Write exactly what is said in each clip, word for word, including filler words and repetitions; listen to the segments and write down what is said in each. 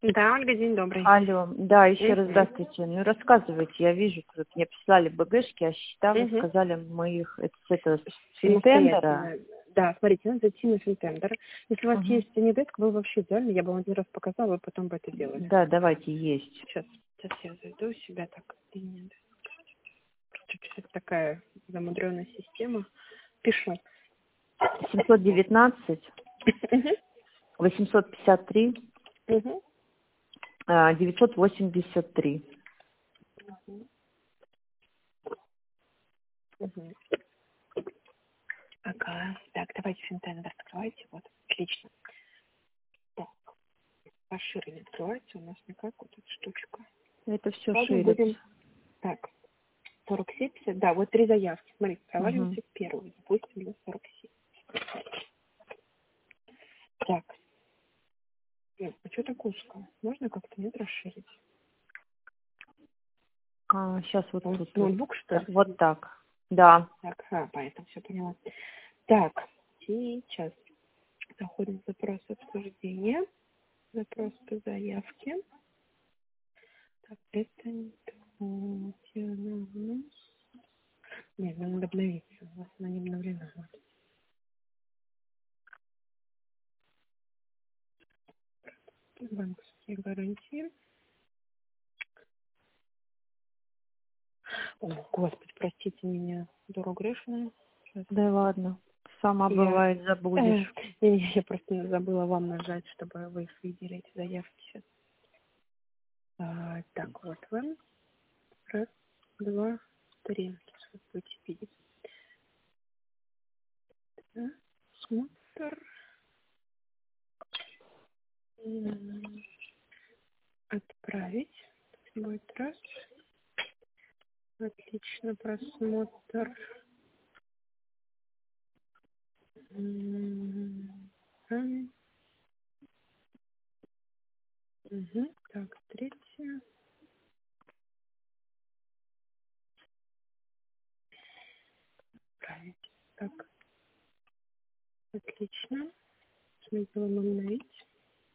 Да, Ольга, день добрый. Алло, да, еще Мгм. раз здравствуйте. Ну, рассказывайте, я вижу, тут мне прислали БГшки, а счета, вы Мгм. сказали, мы их, это, с этого, с Финтендера. Самостоятельно. Да, смотрите, надо зайти на Финтендер. Если у вас Угу. есть Нидеск, вы вообще идеально, я бы вам один раз показала, вы потом бы это делали. Да, давайте, есть. Сейчас, сейчас я зайду у себя так. Нидеск. Это такая замудренная система. Пишу. семьсот девятнадцать, Мгм. восемьсот пятьдесят три, Мгм. а, девятьсот восемьдесят три. Мгм. Ага. Так, давайте Финтендер открывайте. Вот, отлично. Так, пошире открывайте. У нас никак вот эта штучка. Это все Ладно, ширится. будем. Так, сорок семь, пятьдесят, да, вот три заявки. Смотрите, Угу. проваливаемся в первую, запустим на сорок семь. Так, нет, а что так узко? Можно как-то нет расширить? А, сейчас вот Он тут, вот, ноутбук, что ли? вот так. Да. Так, а, поэтому все поняла. Так, сейчас заходим в запрос обсуждения, запрос по заявке. Так, это не то. Где она у нас? Нет, нам надо обновиться, у нас она не обновлена. Вот. Банковские гарантии. О, Господи, простите меня, дура грешная. Сейчас. Да ладно. Сама Я, бывает, э, забудешь. не, не, я просто забыла вам нажать, чтобы вы их видели, эти заявки сейчас. А, так, вот вам. Раз, два, три. Сейчас вы будете видеть. Да. Смотр. М, Отправить. Будет раз. Отлично, просмотр. М, м. Мгм. Так, третье. Отправить. Так, отлично. Смысл обновить.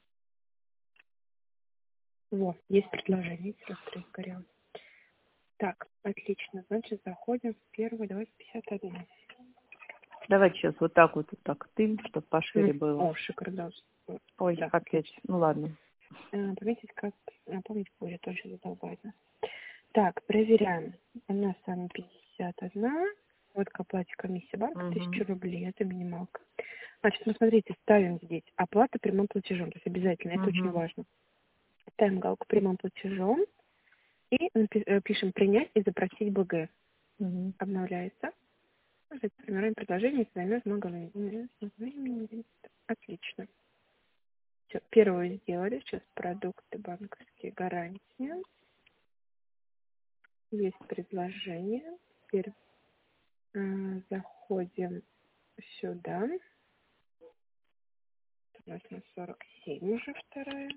Вот, есть предложение, сестры горел. Так, отлично. Значит, заходим в первую, давайте пятьдесят один. Давайте сейчас вот так вот, вот так тым, чтобы пошире М, было. О, шикарно. Ой, Да, опять. отлично. Ну ладно. А, Пометить как... а, Помнить будет, точно задолбать нас. Так, проверяем. У нас с вами пятьдесят один. Вот к оплате комиссии банка Угу. тысяча рублей. Это минималка. Значит, ну смотрите, ставим здесь оплата прямым платежом. То есть обязательно, это очень Угу. важно. Ставим галку прямым платежом и напи- э, пишем принять и запросить БГ. Угу. Обновляется. Может, формируем предложение, если займет много времени. Отлично. Все, первую сделали. Сейчас продукты банковские гарантии. Есть предложение. Теперь э, заходим сюда. У нас на сорок семь уже вторая.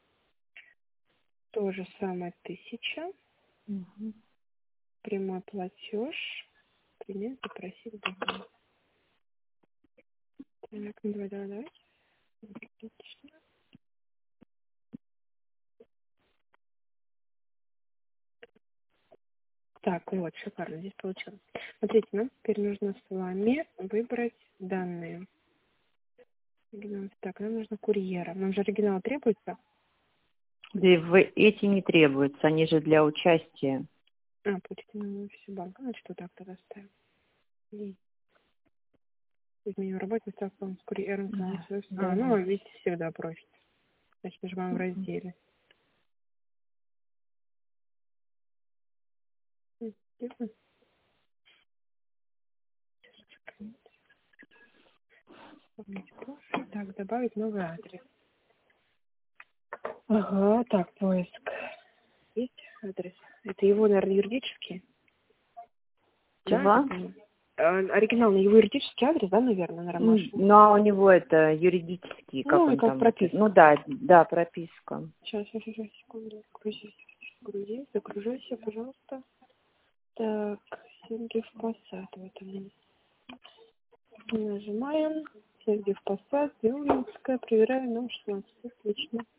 То же самое тысяча. Угу. Прямой платеж. Принять, запросить БГ. Так, ну давай, давай, давай. Отлично. Так, вот, шикарно, здесь получилось. Смотрите, нам теперь нужно с вами выбрать данные. Оригинал. Так, нам нужно курьера. Нам же оригинал требуется? Да и в эти не требуются, они же для участия. А, получите на офисе банка. Значит, вот так тогда ставим. И изменим работу, ставку с курьером. Да, А, ну, давайте. видите, всегда просит. Значит, нажимаем в Мгм. разделе. М, тихо. Помните, прошлое. Так, добавить новый адрес. Ага, так, поиск. Есть адрес? Это его, наверное, юридический? Да, я так Чего? понимаю. А, оригинал, его юридический адрес, да, наверное, на М, Ромашине? Ну, а у него это юридический, как Ну, и он как там это. Ну прописка. да, да, прописка. Сейчас, сейчас, сейчас, секунду. Грузись, грузись, загружайся, пожалуйста. Так, Сергиев Посад. Вот он. Нажимаем. Сергиев Посад, Юлинская, проверяем, номер шестнадцать. Отлично.